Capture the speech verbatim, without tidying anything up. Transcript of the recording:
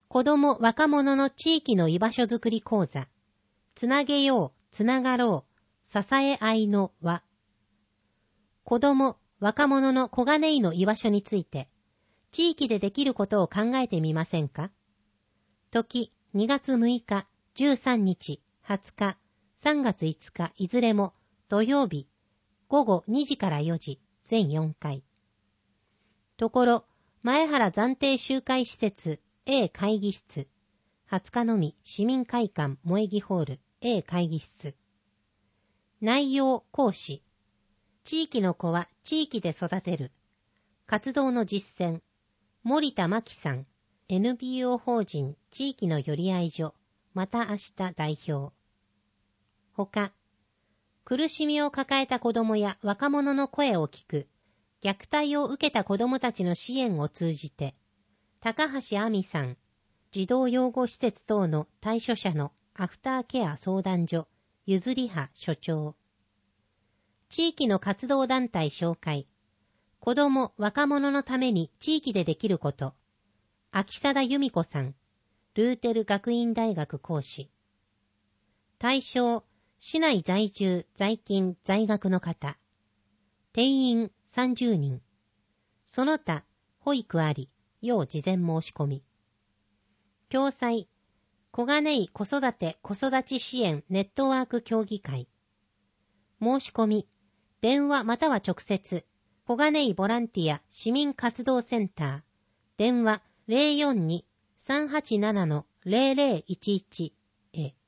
子ども若者の地域の居場所づくり講座。つなげよう、つながろう、支え合いの輪。子ども若者の小金井の居場所について、地域でできることを考えてみませんか？時、にがつむいか、じゅうさんにち、はつか、さんがついつか、いずれも土曜日、ごごにじからよじ、全よんかい。ところ、前原暫定集会施設 A 会議室、はつかのみ市民会館萌木ホール A 会議室。内容講師。地域の子は地域で育てる。活動の実践。森田真希さん、エヌピーオー 法人地域のよりあい所、また明日代表。ほか、苦しみを抱えた子どもや若者の声を聞く、虐待を受けた子どもたちの支援を通じて、高橋亜美さん、児童養護施設等の対処者のアフターケア相談所、ゆずりは所長。地域の活動団体紹介。子ども若者のために地域でできること。秋貞由美子さん、ルーテル学院大学講師。対象、市内在住、在勤、在学の方。定員さんじゅうにん。その他、保育あり、要事前申し込み。共催、小金井子育て子育ち支援ネットワーク協議会。申し込み、電話または直接、小金井ボランティア市民活動センター。電話 ゼロよんに さんはちなな ゼロゼロいちいち へ。